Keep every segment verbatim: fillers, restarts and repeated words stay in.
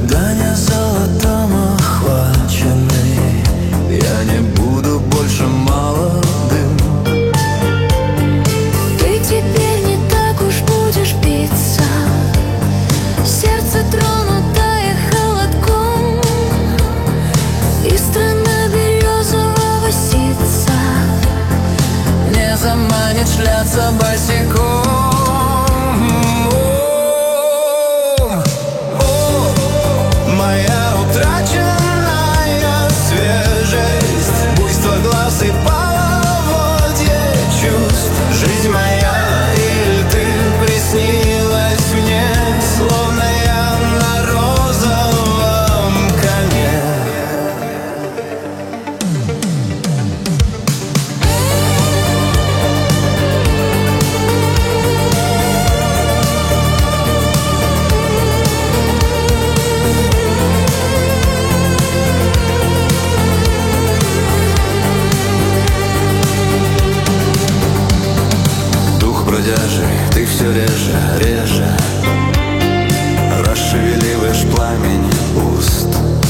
Увядание золотом охваченный, я не буду больше молодым. Ты теперь не так уж будешь биться, сердце тронутое холодком, и страна березового ситца не заманит шляться босиком. И половодье чувств. Жизнь моя, или ты приснилась мне, словно я на розовом коне. Ты все реже, реже расшевеливаешь пламень уст.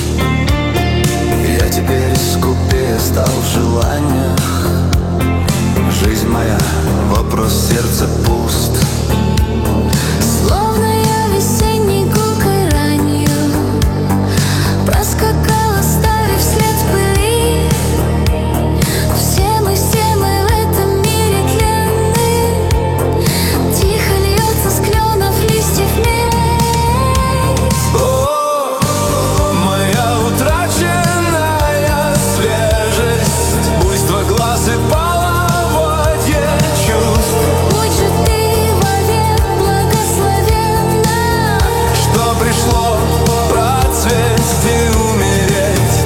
Я теперь скупее стал в желаниях. Жизнь моя, вопрос сердца пуст. Словно я весенней гулкой ранью проскакала, оставив след в пыли. Все мы, все мы в этом мире тленны. Тихо льется с кленов листьев медь. О, моя утраченная свежесть, буйство глаз и половодье чувств. Будь же ты вовек благословенна, Что пришло процветь и умереть.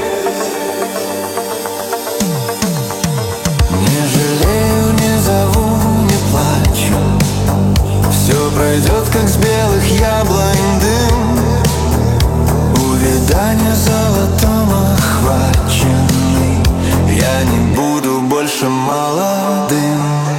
Не жалею, не зову, не плачу. Все пройдет, как с белых яблонь дым. Увядание золотом охваченный, я не буду больше молодым.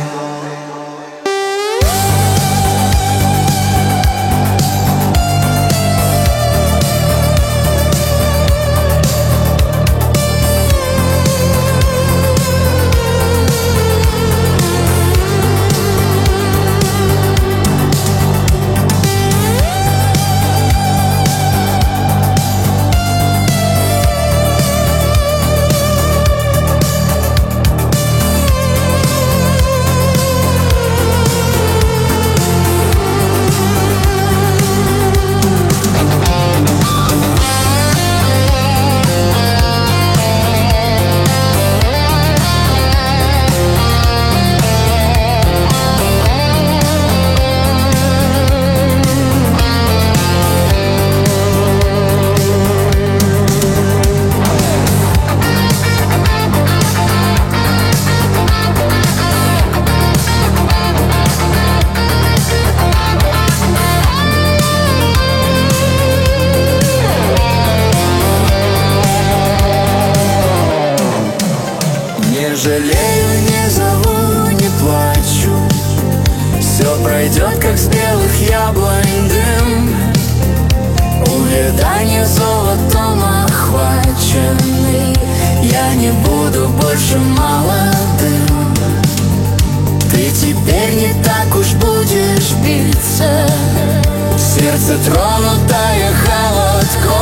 Не жалею, не зову, не плачу. Все пройдет, как с белых яблонь дым. Увядание золотом охваченный, я не буду больше молодым. Ты теперь не так уж будешь биться, сердце тронутое холодком.